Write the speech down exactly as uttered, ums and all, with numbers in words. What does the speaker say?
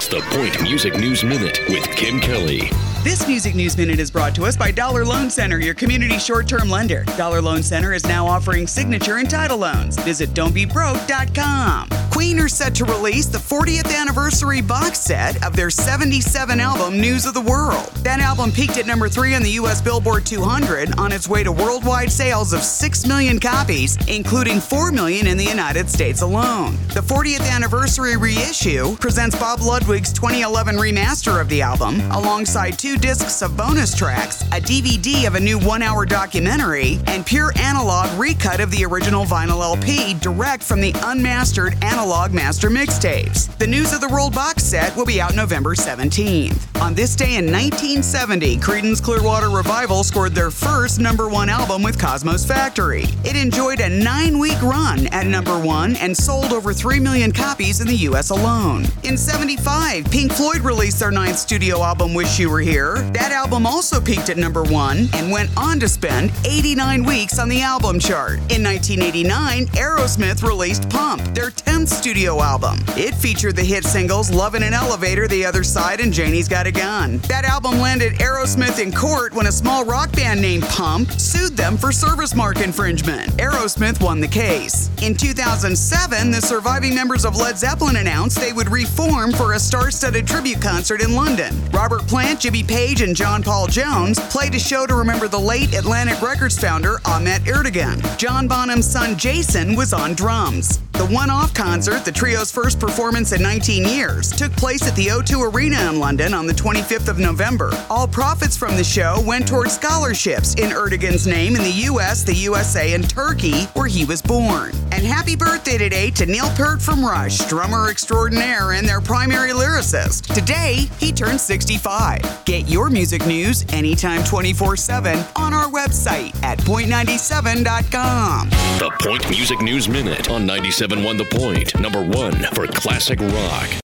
the Point Music News Minute with Kim Kelly. This Music News Minute is brought to us by Dollar Loan Center, your community short-term lender. Dollar Loan Center is now offering signature and title loans. Visit don't be broke dot com. Queen are set to release the fortieth anniversary box set of their seventy-seven album, News of the World. That album peaked at number three on the U S Billboard two hundred on its way to worldwide sales of six million copies, including four million in the United States alone. The fortieth anniversary reissue presents Bob Ludwig's twenty eleven remaster of the album, alongside two discs of bonus tracks, a D V D of a new one-hour documentary, and pure analog recut of the original vinyl L P direct from the unmastered analog master mixtapes. The News of the World box set will be out November seventeenth. On this day in nineteen seventy, Creedence Clearwater Revival scored their first number one album with Cosmo's Factory. It enjoyed a nine-week run at number one and sold over three million copies in the U S alone. In seventy-five, Pink Floyd released their ninth studio album, Wish You Were Here. That album also peaked at number one and went on to spend eighty-nine weeks on the album chart. In nineteen eighty-nine, Aerosmith released Pump, their tenth studio album. It featured the hit singles Love in an Elevator, The Other Side, and Janie's Got a Gun. That album landed Aerosmith in court when a small rock band named Pump sued them for service mark infringement. Aerosmith won the case. In two thousand seven, the surviving members of Led Zeppelin announced they would reform for a star-studded tribute concert in London. Robert Plant, Jimmy Page, and John Paul Jones played a show to remember the late Atlantic Records founder Ahmet Ertegun. John Bonham's son Jason was on drums. The one-off concert, the trio's first performance in nineteen years, took place at the O two Arena in London on the twenty-fifth of November. All profits from the show went toward scholarships in Ertegun's name in the U S, the U S A, and Turkey, where he was born. And happy birthday today to Neil Peart from Rush, drummer extraordinaire and their primary lyricist. Today, he turns sixty-five. Get your music news anytime twenty-four seven on our website at point ninety-seven dot com. The Point Music News Minute on ninety-seven point one The Point, number one for classic rock.